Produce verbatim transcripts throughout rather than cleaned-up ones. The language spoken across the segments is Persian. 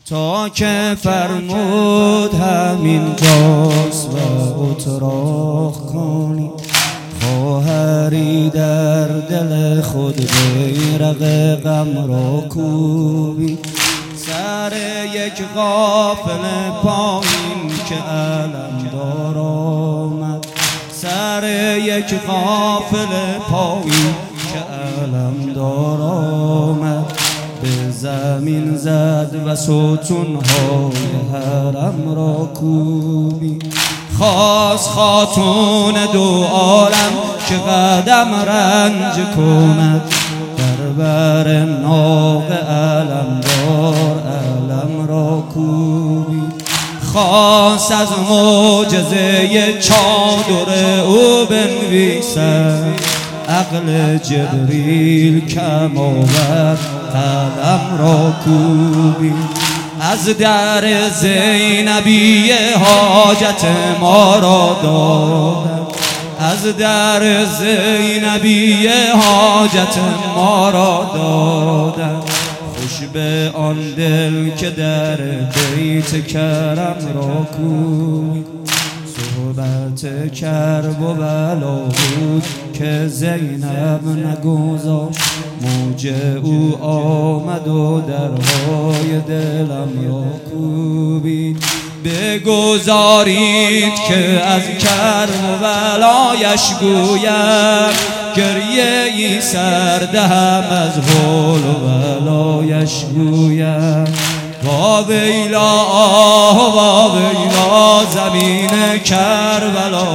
تا که فرمود همین جاست و اتراق کنی خواهری در دل خود بیرق غم را کوبی سر یک غافل پایین که علمدار آمد سر یک غافل پایین که علمدار آمد به زمین زد و ستونهای حرم را کوبی خواست خاتون دو عالم که قدم رنج کند در بر ناق علمدار علم را کوبی خواست از معجزه چادر او بنویسد عقل جبریل کم آورد قلم را کوبی از در زینبی حاجت ما را دادم از در زینبی حاجت ما را دادم خوش به آن دل که در بیت کرم را کوبی صحبت کرب و بلا بود که زینب نگذاشت موج او آمد و درهای دلم را کوبید بگذارید که از کرب و بلایش گویم گریه ای سردهم از حول و بلایش گویم وا ویلا آه وا ویلا زمین کربلا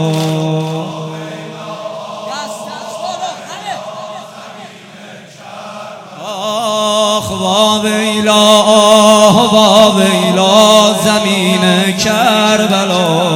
آخ وا ویلا آه وا ویلا زمین کربلا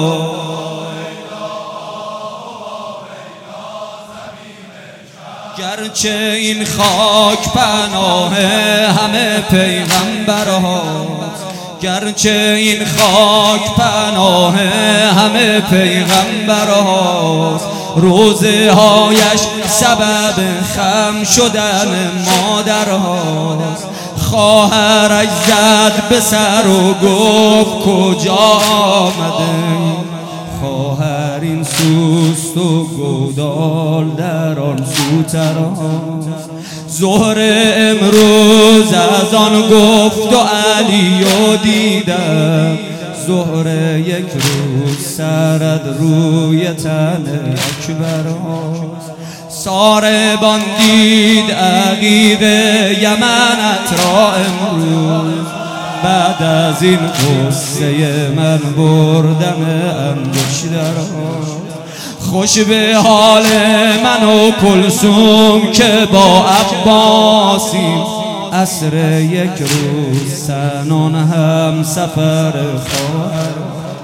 گرچه این خاک پناه همه پیغمبرهاست گرچه این خاک پناه همه پیغمبرهاست روزه هایش سبب خم شدن مادرهاست خواهرش زد به سر و گفت کجا آمده خواهر این سوست و گودال در آن سوترهاست ظهر امروز از آن گفت و علی و دیدم ظهر یک روز سرد روی تن اکبرهاست ساربان دید عقیق یمنت را امروز بعد از این قصه من بردم انگشترها خوش به حال من و کلثوم که با عباسیم عصر یک روز سنان هم سفر خواهر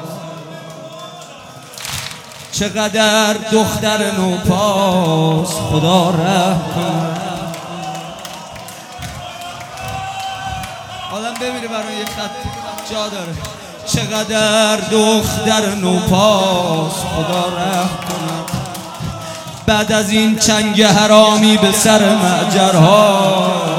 چقدر دختر نوپاس خدا رحم کن آدم ببینه برای یک خط جا داره چقدر دختر نوپاس خدا رحم کند بعد از این چنگ حرامی به سر معجرها